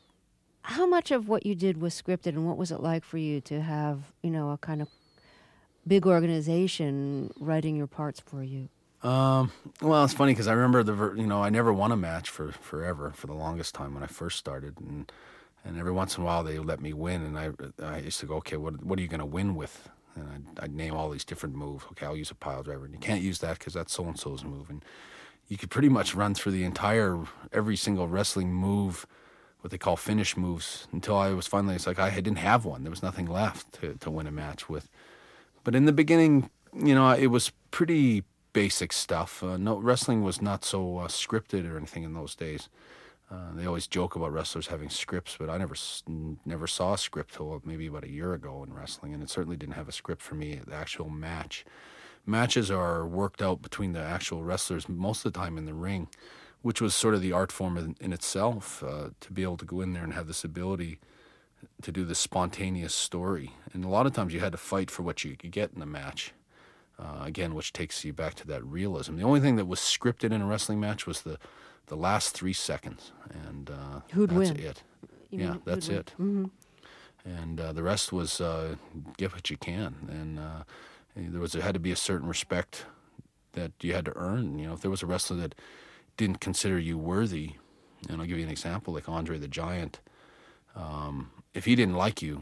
how much of what you did was scripted, and what was it like for you to have, you know, a kind of big organization writing your parts for you? Um, well, it's funny because I remember the ver- you know I never won a match for forever for the longest time when I first started, and and every once in a while they let me win, and I I used to go, okay, what what are you going to win with? And I'd, I'd name all these different moves. Okay, I'll use a pile driver, and you can't use that because that's so and so's move, and you could pretty much run through the entire every single wrestling move, what they call finish moves, until I was finally it's like I didn't have one. There was nothing left to to win a match with. But in the beginning, you know, it was pretty basic stuff. Uh, no, wrestling was not so uh, scripted or anything in those days. Uh, they always joke about wrestlers having scripts, but I never never saw a script till maybe about a year ago in wrestling, and it certainly didn't have a script for me, the actual match. Matches are worked out between the actual wrestlers most of the time in the ring, which was sort of the art form in, in itself, uh, to be able to go in there and have this ability to do this spontaneous story. And a lot of times you had to fight for what you could get in a match. Uh, again, which takes you back to that realism. The only thing that was scripted in a wrestling match was the, the last three seconds, and uh, who'd that's win? it. You yeah, mean, that's it. Mm-hmm. And uh, the rest was uh, get what you can. And uh, there was there had to be a certain respect that you had to earn. You know, if there was a wrestler that didn't consider you worthy, and I'll give you an example, like Andre the Giant. Um, if he didn't like you,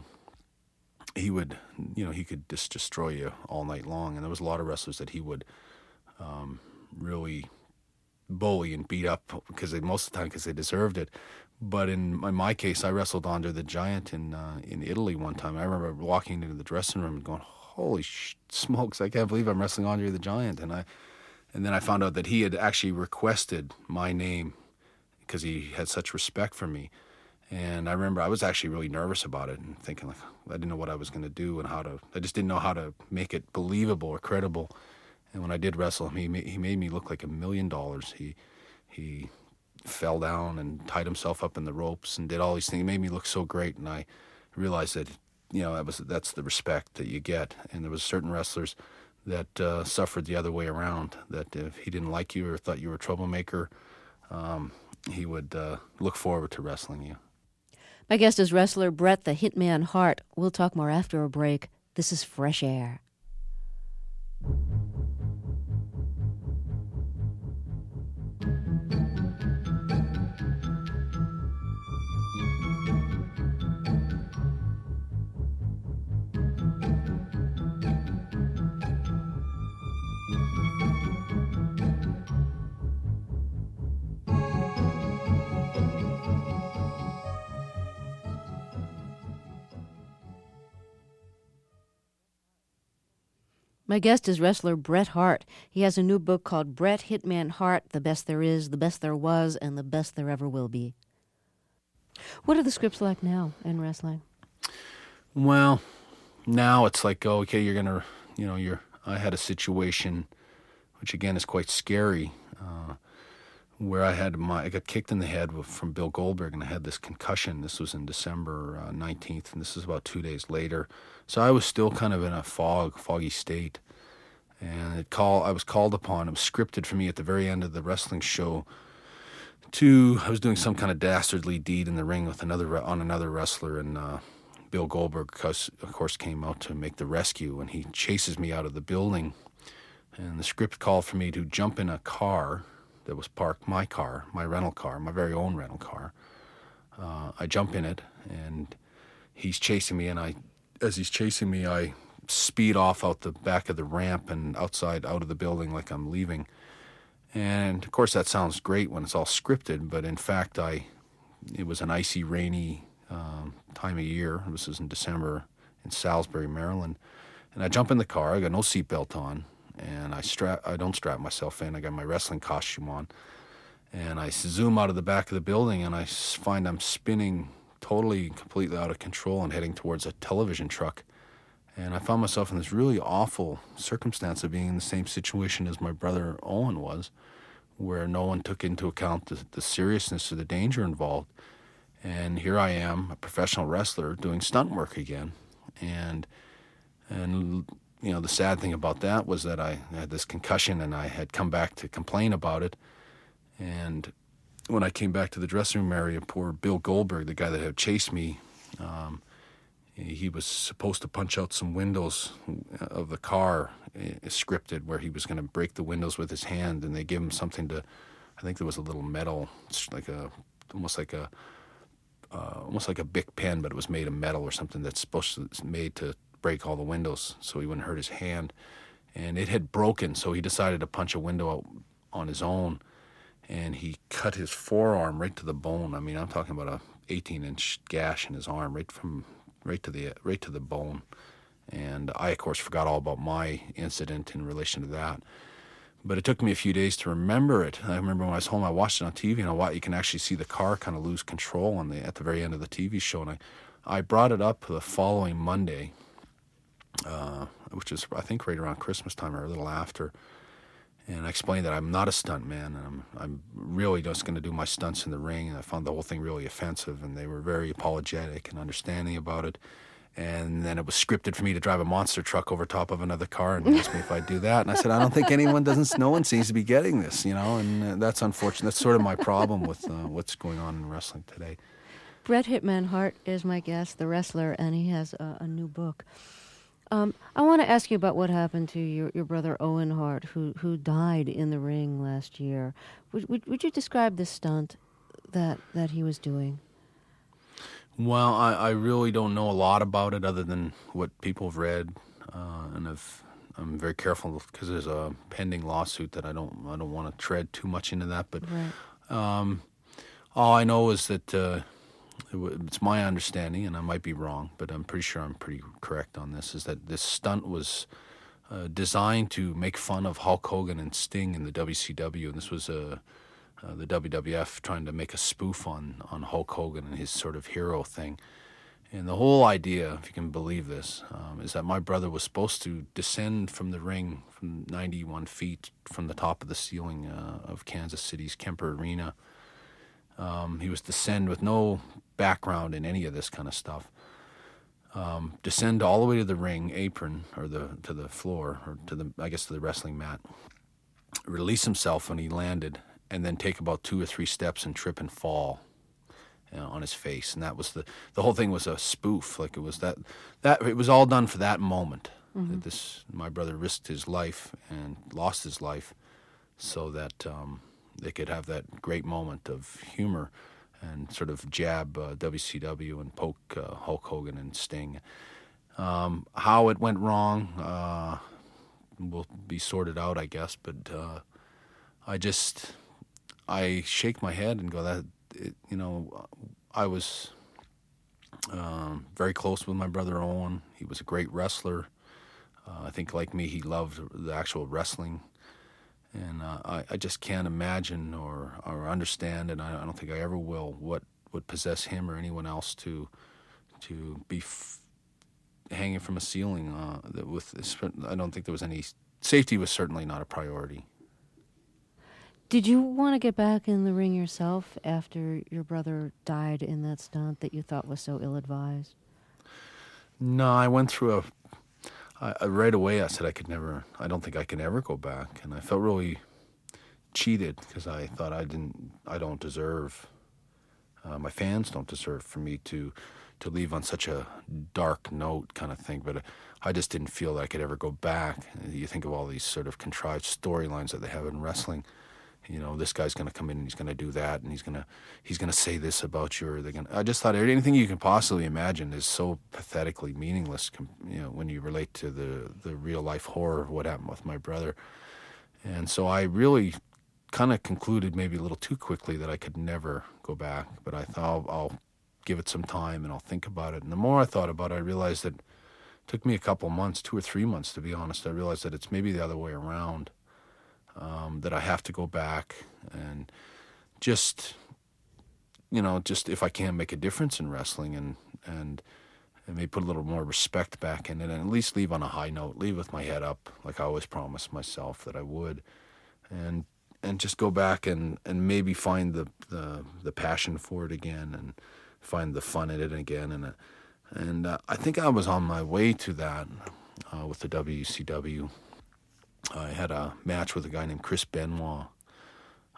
he would, you know, he could just destroy you all night long. And there was a lot of wrestlers that he would um, really bully and beat up because they, most of the time because they deserved it. But in, in my case, I wrestled Andre the Giant in uh, in Italy one time. I remember walking into the dressing room and going, "Holy sh- smokes! I can't believe I'm wrestling Andre the Giant." And I, and then I found out that he had actually requested my name because he had such respect for me. And I remember I was actually really nervous about it and thinking, like, I didn't know what I was going to do and how to, I just didn't know how to make it believable or credible. And when I did wrestle him, he made, he made me look like a million dollars. He he fell down and tied himself up in the ropes and did all these things. He made me look so great, and I realized that, you know, that was that's the respect that you get. And there was certain wrestlers that uh, suffered the other way around, that if he didn't like you or thought you were a troublemaker, um, he would uh, look forward to wrestling you. My guest is wrestler Bret the Hitman Hart. We'll talk more after a break. This is Fresh Air. My guest is wrestler Bret Hart. He has a new book called Bret Hitman Hart, The Best There Is, The Best There Was, and The Best There Ever Will Be. What are the scripts like now in wrestling? Well, now it's like, oh, okay, you're going to, you know, you're, I had a situation, which again is quite scary, uh, where I had my, I got kicked in the head with, from Bill Goldberg, and I had this concussion. This was in December uh, nineteenth, and this is about two days later. So I was still kind of in a fog, foggy state, and it call I was called upon. It was scripted for me at the very end of the wrestling show. To I was doing some kind of dastardly deed in the ring with another on another wrestler, and uh, Bill Goldberg, of course, came out to make the rescue, and he chases me out of the building. And the script called for me to jump in a car that was parked, my car, my rental car, my very own rental car. Uh, I jump in it, and he's chasing me, and I, as he's chasing me, I speed off out the back of the ramp and outside, out of the building like I'm leaving. And, of course, that sounds great when it's all scripted, but in fact, I, it was an icy, rainy um, time of year. This was in December in Salisbury, Maryland. And I jump in the car. I got no seatbelt on. And I strap. I don't strap myself in. I got my wrestling costume on, and I zoom out of the back of the building, and I find I'm spinning totally, completely out of control and heading towards a television truck. And I found myself in this really awful circumstance of being in the same situation as my brother Owen was, where no one took into account the, the seriousness of the danger involved. And here I am, a professional wrestler, doing stunt work again, and and. You know, the sad thing about that was that I had this concussion, and I had come back to complain about it. And when I came back to the dressing room area, poor Bill Goldberg, the guy that had chased me, um, he was supposed to punch out some windows of the car, uh, scripted, where he was going to break the windows with his hand, and they gave him something to, I think there was a little metal, like a, almost like a, uh, almost like a Bic pen, but it was made of metal or something that's supposed to, it's made to break all the windows so he wouldn't hurt his hand. And it had broken, so he decided to punch a window out on his own, and he cut his forearm right to the bone. I mean, I'm talking about a eighteen inch gash in his arm, right from right to the right to the bone. And I, of course, forgot all about my incident in relation to that. But it took me a few days to remember it. I remember when I was home, I watched it on T V, and I watched, you can actually see the car kind of lose control on the at the very end of the T V show. And I, I brought it up the following Monday, uh, which is I think right around Christmas time or a little after. And I explained that I'm not a stunt man, and I'm I'm really just going to do my stunts in the ring. And I found the whole thing really offensive, and they were very apologetic and understanding about it. And then it was scripted for me to drive a monster truck over top of another car and asked me if I'd do that. And I said, I don't think anyone doesn't. No one seems to be getting this, you know. And uh, that's unfortunate. That's sort of my problem with uh, what's going on in wrestling today. Bret Hitman Hart is my guest, the wrestler, and he has a, a new book. Um, I want to ask you about what happened to your, your brother Owen Hart, who who died in the ring last year. Would would, would you describe the stunt that that he was doing? Well, I, I really don't know a lot about it other than what people have read, uh, and I've, I'm very careful because there's a pending lawsuit that I don't I don't want to tread too much into that. But right. um, all I know is that. Uh, It's my understanding, and I might be wrong, but I'm pretty sure I'm pretty correct on this, is that this stunt was uh, designed to make fun of Hulk Hogan and Sting in the W C W, and this was uh, uh, the W W F trying to make a spoof on, on Hulk Hogan and his sort of hero thing. And the whole idea, if you can believe this, um, is that my brother was supposed to descend from the ring from ninety-one feet from the top of the ceiling uh, of Kansas City's Kemper Arena. Um, he was descend with no background in any of this kind of stuff. Um, descend all the way to the ring apron or the to the floor or to the I guess to the wrestling mat. Release himself when he landed, and then take about two or three steps and trip and fall, you know, on his face. And that was the the whole thing was a spoof. Like it was that that it was all done for that moment. Mm-hmm. This my brother risked his life and lost his life, so that. Um, They could have that great moment of humor and sort of jab uh, W C W and poke uh, Hulk Hogan and Sting. Um, how it went wrong uh, will be sorted out, I guess. But uh, I just I shake my head and go that it, you know I was um, very close with my brother Owen. He was a great wrestler. Uh, I think like me, he loved the actual wrestling. And uh, I, I just can't imagine or, or understand, and I, I don't think I ever will, what would possess him or anyone else to to be f- hanging from a ceiling. Uh, that with I don't think there was any safety was certainly not a priority. Did you want to get back in the ring yourself after your brother died in that stunt that you thought was so ill-advised? No, I went through a. I, I, right away, I said I could never. I don't think I can ever go back, and I felt really cheated because I thought I didn't. I don't deserve. Uh, my fans don't deserve for me to to leave on such a dark note, kind of thing. But I just didn't feel that I could ever go back. You think of all these sort of contrived storylines that they have in wrestling. You know, this guy's going to come in and he's going to do that, and he's going to he's going to say this about you. Or they're going. I just thought anything you can possibly imagine is so pathetically meaningless. You know, when you relate to the the real life horror of what happened with my brother, and so I really kind of concluded maybe a little too quickly that I could never go back. But I thought I'll, I'll give it some time and I'll think about it. And the more I thought about it, I realized that it took me a couple months, two or three months to be honest. I realized that it's maybe the other way around. Um, that I have to go back and just, you know, just if I can make a difference in wrestling and, and, and maybe put a little more respect back in it and at least leave on a high note, leave with my head up like I always promised myself that I would, and and just go back and, and maybe find the, the, the passion for it again and find the fun in it again. And, and uh, I think I was on my way to that uh, with the W C W. I had a match with a guy named Chris Benoit, uh,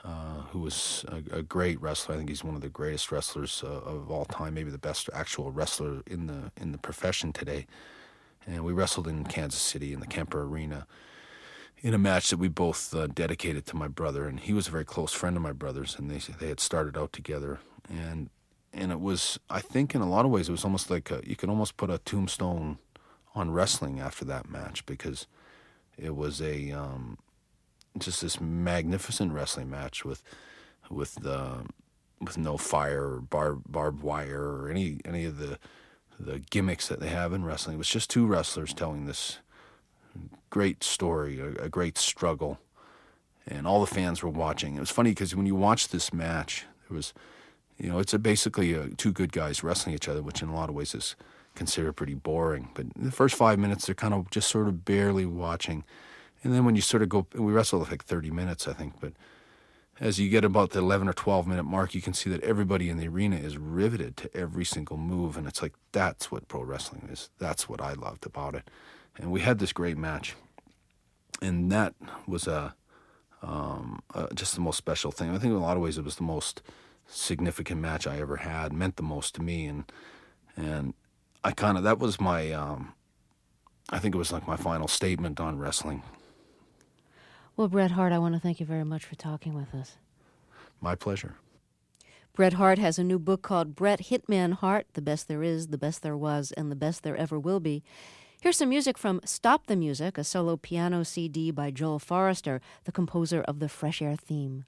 who was a, a great wrestler. I think he's one of the greatest wrestlers uh, of all time, maybe the best actual wrestler in the in the profession today. And we wrestled in Kansas City in the Kemper Arena in a match that we both uh, dedicated to my brother. And he was a very close friend of my brother's, and they they had started out together. And and it was, I think in a lot of ways, it was almost like a, you could almost put a tombstone on wrestling after that match, because it was a um, just this magnificent wrestling match with with uh, with no fire or bar, barbed wire or any any of the the gimmicks that they have in wrestling. It was just two wrestlers telling this great story, a, a great struggle, and all the fans were watching. It was funny because when you watch this match, there was, you know, it's a basically a, two good guys wrestling each other, which in a lot of ways is considered pretty boring. But in the first five minutes, they're kind of just sort of barely watching. And then when you sort of go, we wrestled like thirty minutes, I think, but as you get about the eleven or twelve minute mark, you can see that everybody in the arena is riveted to every single move. And it's like, that's what pro wrestling is. That's what I loved about it. And we had this great match. And that was a, um, uh, just the most special thing. I think in a lot of ways it was the most significant match I ever had, meant the most to me. And, and I kind of, that was my, um, I think it was like my final statement on wrestling. Well, Bret Hart, I want to thank you very much for talking with us. My pleasure. Bret Hart has a new book called Bret Hitman Hart, The Best There Is, The Best There Was, and The Best There Ever Will Be. Here's some music from Stop the Music, a solo piano C D by Joel Forrester, the composer of the Fresh Air theme.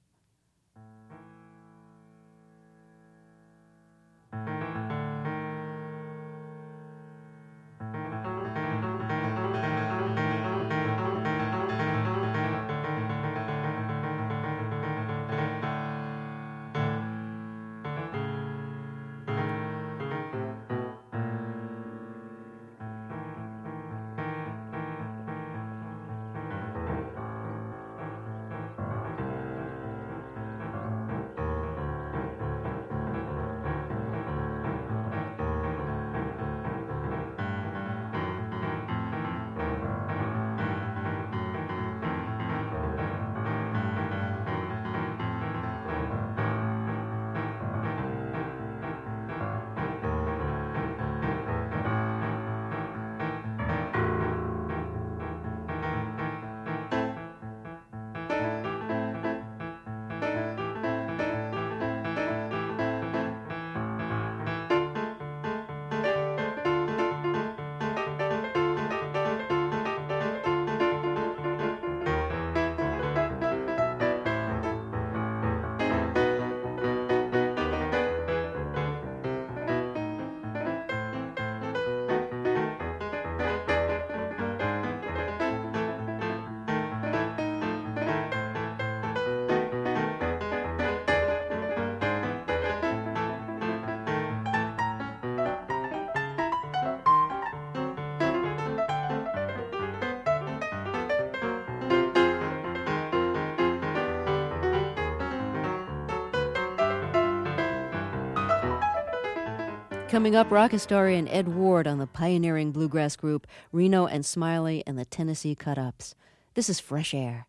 Coming up, rock historian Ed Ward on the pioneering bluegrass group Reno and Smiley and the Tennessee Cut-Ups. This is Fresh Air.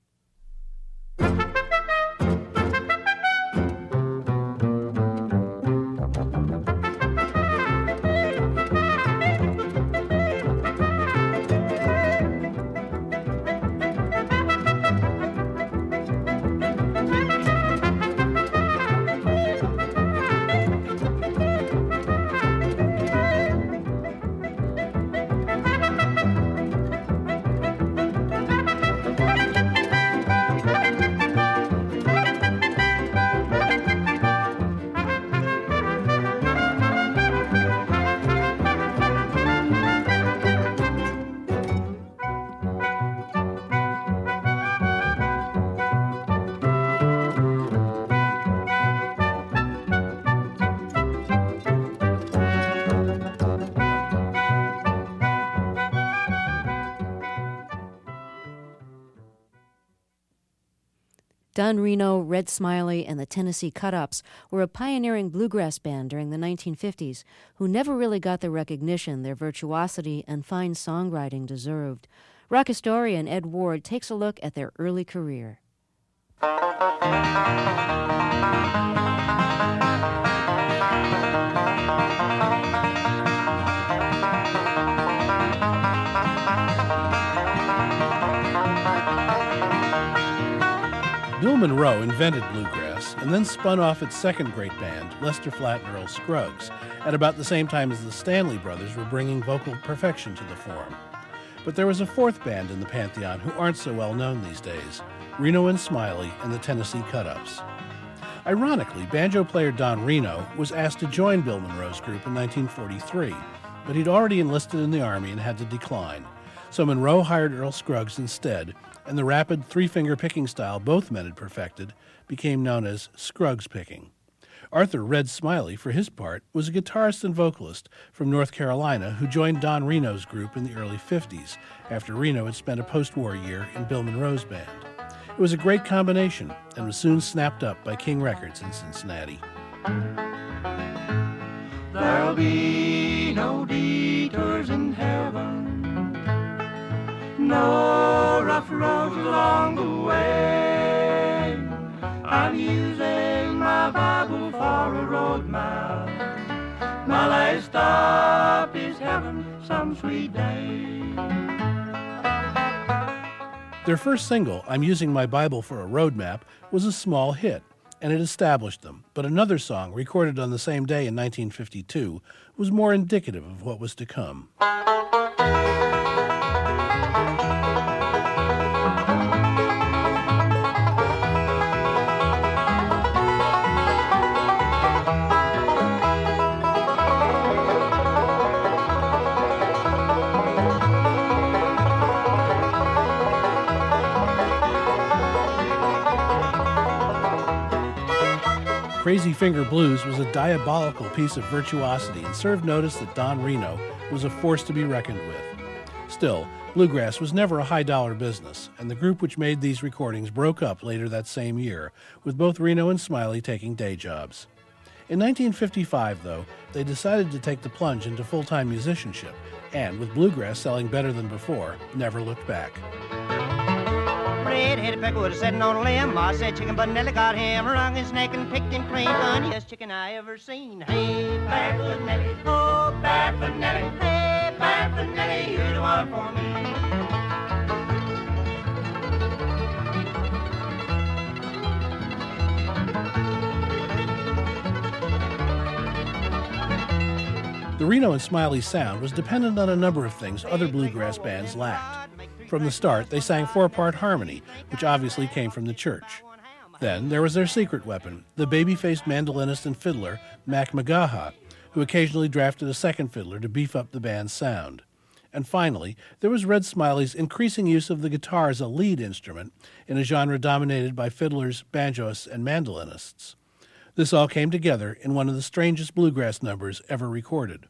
Don Reno, Red Smiley, and the Tennessee Cut-Ups were a pioneering bluegrass band during the nineteen fifties who never really got the recognition their virtuosity and fine songwriting deserved. Rock historian Ed Ward takes a look at their early career. Bill Monroe invented bluegrass and then spun off its second great band, Lester Flatt and Earl Scruggs, at about the same time as the Stanley Brothers were bringing vocal perfection to the form. But there was a fourth band in the Pantheon who aren't so well known these days, Reno and Smiley and the Tennessee Cut-Ups. Ironically, banjo player Don Reno was asked to join Bill Monroe's group in nineteen forty-three, but he'd already enlisted in the Army and had to decline. So Monroe hired Earl Scruggs instead, and the rapid three-finger picking style both men had perfected became known as Scruggs picking. Arthur "Red" Smiley, for his part, was a guitarist and vocalist from North Carolina who joined Don Reno's group in the early fifties, after Reno had spent a post-war year in Bill Monroe's band. It was a great combination and was soon snapped up by King Records in Cincinnati. There'll be no detours in heaven, no rough roads along the way. I'm using my Bible for a road map. My last stop is heaven some sweet day. Their first single, I'm Using My Bible for a Road Map, was a small hit, and it established them. But another song, recorded on the same day in nineteen fifty-two, was more indicative of what was to come. Crazy Finger Blues was a diabolical piece of virtuosity and served notice that Don Reno was a force to be reckoned with. Still, bluegrass was never a high-dollar business, and the group which made these recordings broke up later that same year, with both Reno and Smiley taking day jobs. In nineteen fifty-five, though, they decided to take the plunge into full-time musicianship, and, with bluegrass selling better than before, never looked back. Red-headed peckwood sitting on a limb. I said chicken, but Nellie got him. Wrung his neck and picked him clean. Funniest chicken I ever seen. Hey, Barefoot Nellie, oh, Barefoot Nellie. Hey, Barefoot Nellie, you're the one for me. The Reno and Smiley sound was dependent on a number of things other bluegrass bands lacked. From the start, they sang four-part harmony, which obviously came from the church. Then there was their secret weapon, the baby-faced mandolinist and fiddler, Mac McGaha, who occasionally drafted a second fiddler to beef up the band's sound. And finally, there was Red Smiley's increasing use of the guitar as a lead instrument in a genre dominated by fiddlers, banjoists, and mandolinists. This all came together in one of the strangest bluegrass numbers ever recorded.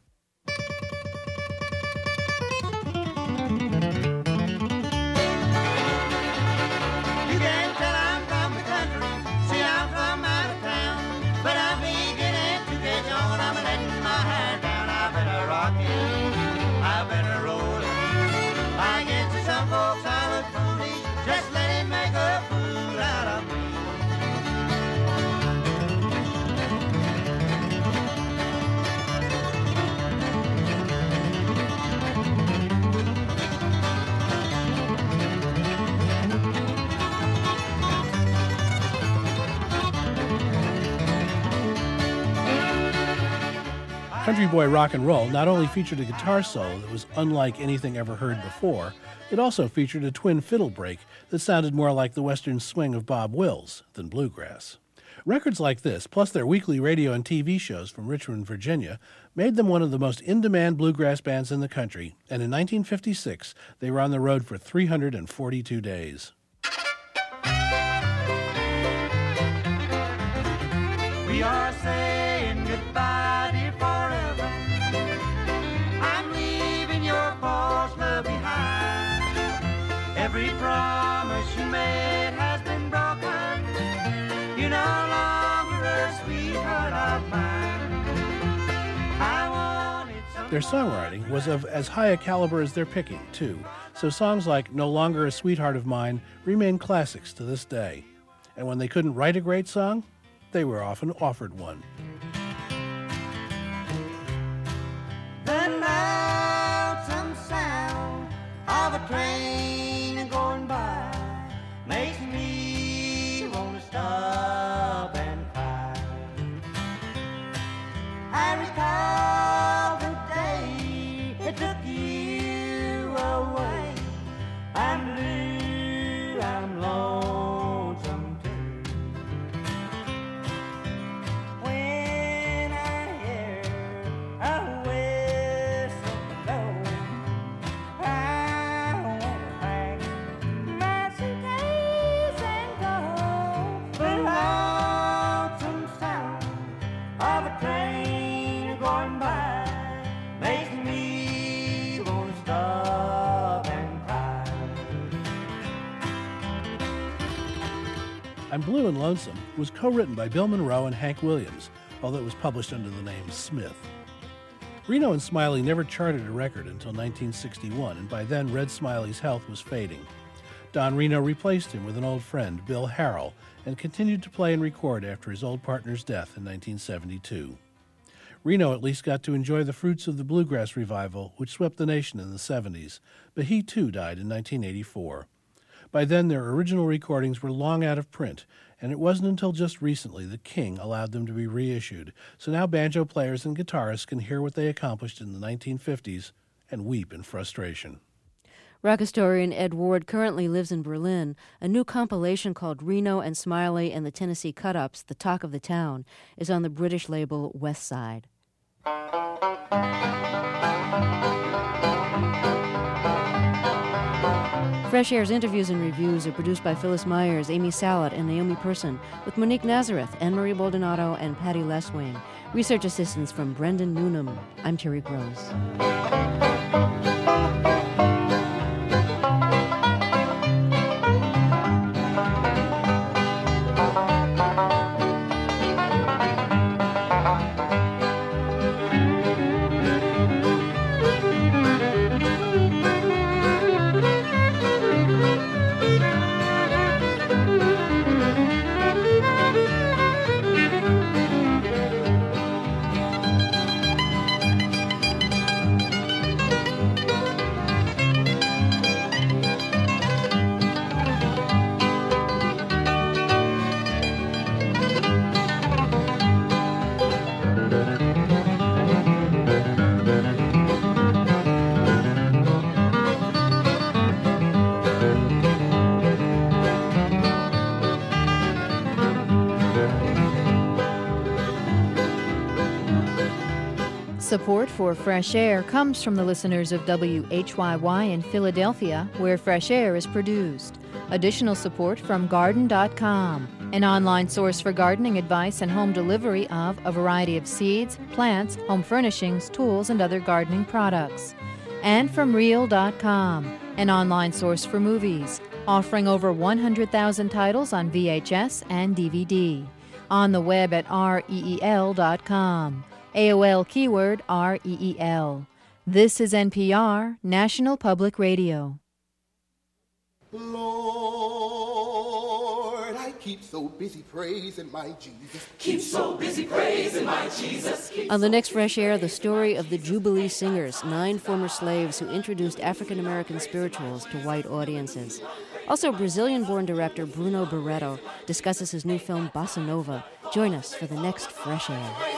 Country Boy Rock and Roll not only featured a guitar solo that was unlike anything ever heard before, it also featured a twin fiddle break that sounded more like the western swing of Bob Wills than bluegrass. Records like this, plus their weekly radio and T V shows from Richmond, Virginia, made them one of the most in-demand bluegrass bands in the country, and in nineteen fifty-six, they were on the road for three hundred forty-two days. We are saying goodbye, dear, forever. I'm leaving your false love behind. Every promise you made has been broken. You're no longer a sweetheart of mine. I wanted some. Their songwriting was of as high a caliber as their picking, too, so songs like No Longer a Sweetheart of Mine remain classics to this day. And when they couldn't write a great song, they were often offered one. The lonesome sound of a train going by makes me want to stop and cry. I recall the day it took you away. I'm blue, I'm lonesome too. When I hear a whistle blow, I want to pack my suitcase and go. The lonesome sound of a train going by makes me want to stop and cry. I'm Blue and Lonesome was co-written by Bill Monroe and Hank Williams, although it was published under the name Smith. Reno and Smiley never charted a record until nineteen sixty-one, and by then Red Smiley's health was fading. Don Reno replaced him with an old friend, Bill Harrell, and continued to play and record after his old partner's death in nineteen seventy-two. Reno at least got to enjoy the fruits of the bluegrass revival, which swept the nation in the seventies, but he too died in nineteen eighty-four. By then, their original recordings were long out of print, and it wasn't until just recently that King allowed them to be reissued, so now banjo players and guitarists can hear what they accomplished in the nineteen fifties and weep in frustration. Rock historian Ed Ward currently lives in Berlin. A new compilation called Reno and Smiley and the Tennessee Cut-Ups, The Talk of the Town, is on the British label West Side. Fresh Air's interviews and reviews are produced by Phyllis Myers, Amy Salat, and Naomi Person, with Monique Nazareth, Anne-Marie Baldonado, and Patty Leswing. Research assistance from Brendan Noonan. I'm Terry Gross. Support for Fresh Air comes from the listeners of W H Y Y in Philadelphia, where Fresh Air is produced. Additional support from Garden dot com, an online source for gardening advice and home delivery of a variety of seeds, plants, home furnishings, tools, and other gardening products. And from Reel dot com, an online source for movies, offering over one hundred thousand titles on V H S and D V D. On the web at reel dot com. A O L keyword R E E L. This is N P R, National Public Radio. Lord, I keep so busy praising my Jesus. Keep so busy praising my Jesus. On the next Fresh Air, the story of the Jubilee Singers, nine former slaves who introduced African-American spirituals to white audiences. Also, Brazilian-born director Bruno Barreto discusses his new film Bossa Nova. Join us for the next Fresh Air.